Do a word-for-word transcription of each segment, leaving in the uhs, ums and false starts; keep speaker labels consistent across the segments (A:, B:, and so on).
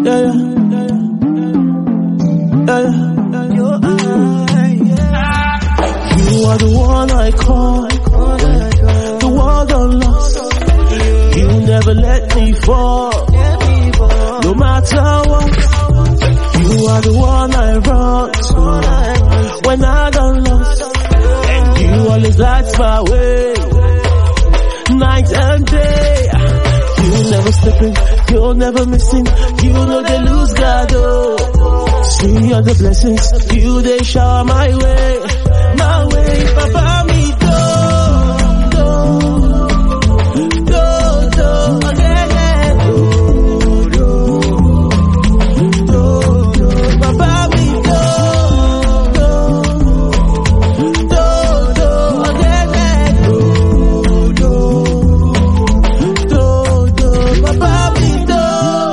A: yeah, yeah, yeah.
B: Your eye, yeah.
A: You are the one I call, the one I'm lost. You never let me fall, no matter what. You are the one I run to when I done lost, and you always light my way, night and day. You never slipping, you're never missing. You know they lose God, oh. See all the blessings, you they shower my way, my way. Papa me do, do, do, do, again, again, do, do, do, do. Papa me do, do, do, do, again, again, do, do, do, do. Papa me do,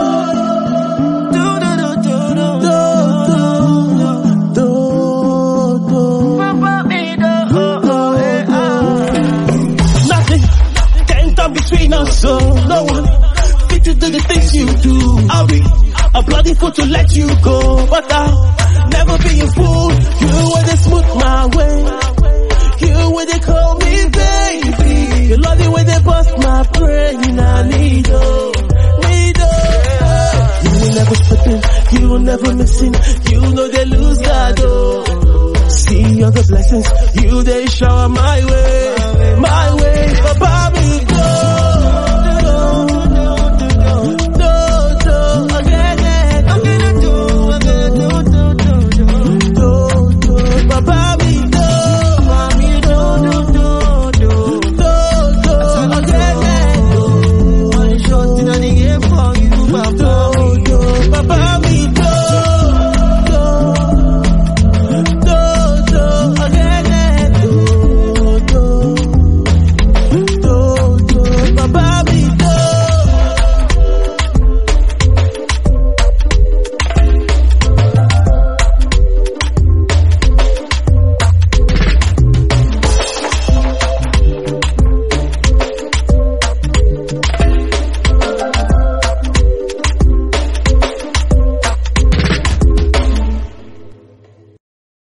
A: do, do, do, do, do, do, do, do.
B: Papa me do, oh, oh, eh, ah.
A: Nothing can come between us, so no one fit to do the things you do. I'll be a bloody fool to let you go, but I'll never be a fool. You will they smooth my way, you will they call me baby. You love the way they bust my brain. I need you, need you. You will never slipping, you will never missing. You know they lose God, oh. See all the blessings, you they shower my way, my way. Bye-bye.